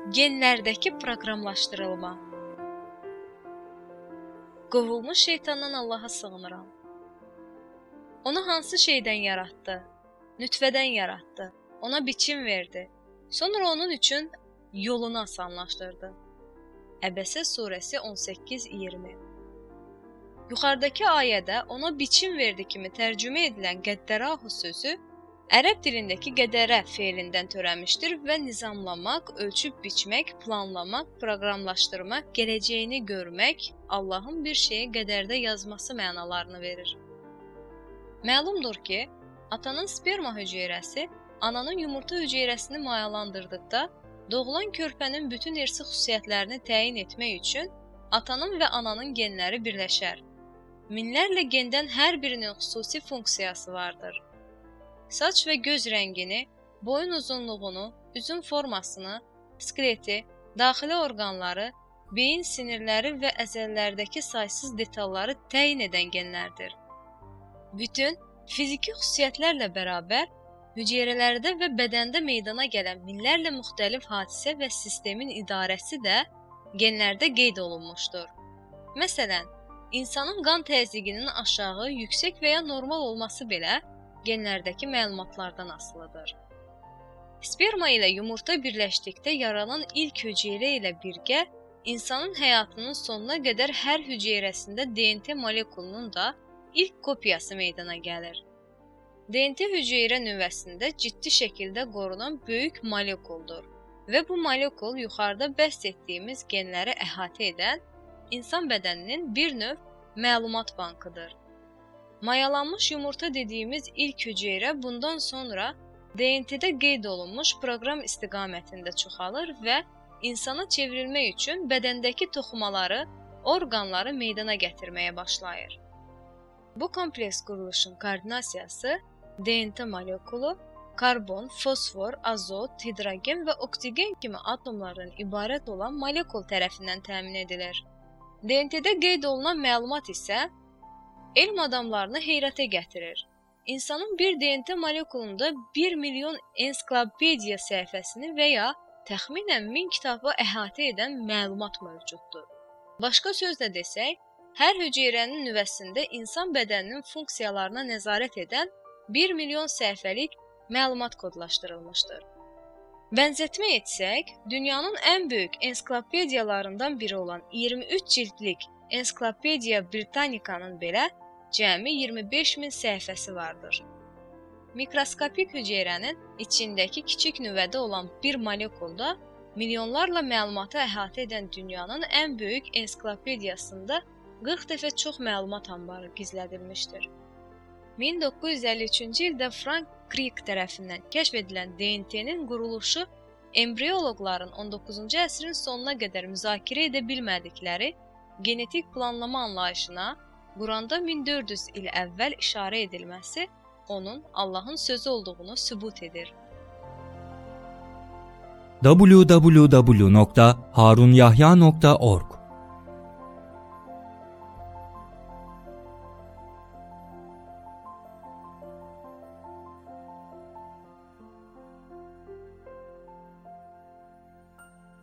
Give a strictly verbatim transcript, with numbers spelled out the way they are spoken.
Genlərdəki proqramlaşdırılma. Qovulmuş şeytandan Allaha sığınıram. Onu hansı şeydən yaratdı? Nütfədən yaratdı. Ona biçim verdi. Sonra onun üçün yolunu asanlaşdırdı. Əbəsə surəsi on səkkiz iyirmi. Yuxarıdakı ayədə ona biçim verdi kimi tərcümə edilən qəddərahu sözü ərəb dilindəki qədərə feilindən törəmişdir və nizamlamaq, ölçüb biçmək, planlamaq, proqramlaşdırmaq, gələcəyini görmək, Allahın bir şeyi qədərdə yazması mənalarını verir. Məlumdur ki, atanın sperma hüceyrəsi ananın yumurta hüceyrəsini mayalandırdıqda doğulan körpənin bütün irsi xüsusiyyətlərini təyin etmək üçün atanın və ananın genləri birləşər. Minlərlə gendən hər birinin xüsusi funksiyası vardır. Saç və göz rəngini, boyun uzunluğunu, üzün formasını, skeleti, daxili orqanları, beyin sinirləri və əzələlərdəki saysız detalları təyin edən genlərdir. Bütün fiziki xüsusiyyətlərlə bərabər hüceyrələrdə və bədəndə meydana gələn minlərlə müxtəlif hadisə və sistemin idarəsi də genlərdə qeyd olunmuşdur. Məsələn, insanın qan təzyiqinin aşağı, yüksək və ya normal olması belə genlərdəki məlumatlardan asılıdır. Sperma ilə yumurta birləşdikdə yaranan ilk hüceyrə ilə birgə insanın həyatının sonuna qədər hər hüceyrəsində D N T molekulunun da ilk kopyası meydana gəlir. D N T hüceyrə nüvəsində ciddi şəkildə qorunan böyük molekuldur və bu molekul yuxarıda bəhs etdiyimiz genləri əhatə edən insan bədəninin bir növ məlumat bankıdır. Mayalanmış yumurta dediyimiz ilk hüceyrə bundan sonra D N T-də qeyd olunmuş proqram istiqamətində çoxalır və insana çevrilmək üçün bədəndəki toxumaları, orqanları meydana gətirməyə başlayır. Bu kompleks quruluşun koordinasiyası D N T molekulu, karbon, fosfor, azot, hidrogen və oksigen kimi atomlardan ibarət olan molekul tərəfindən təmin edilir. D N T-də qeyd olunan məlumat isə elm adamlarını heyrətə gətirir. İnsanın bir D N T molekulunda bir milyon ensiklopediya səhifəsini və ya təxminən min kitabı əhatə edən məlumat mövcuddur. Başqa sözlə desək, hər hüceyrənin nüvəsində insan bədəninin funksiyalarına nəzarət edən bir milyon səhifəlik məlumat kodlaşdırılmışdır. Bənzətmə etsək, dünyanın ən böyük ensiklopediyalarından biri olan iyirmi üç cildlik Ensiklopediya Britannica'nın belə cəmi iyirmi beş min səhifəsi vardır. Mikroskopik hüceyrənin içindəki kiçik nüvədə olan bir molekulda milyonlarla məlumatı əhatə edən dünyanın ən böyük ensiklopediyasında qırx dəfə çox məlumat anbarı gizlədilmişdir. min doqquz yüz əlli üçüncü ildə Frank Crick tərəfindən kəşf edilən D N T-nin quruluşu embrioloqların on doqquzuncu əsrin sonuna qədər müzakirə edə bilmədikləri genetik planlama anlayışına Quranda min dörd yüz il əvvəl işarə edilməsi onun Allahın sözü olduğunu sübut edir. w w w nokta harunyahya nokta org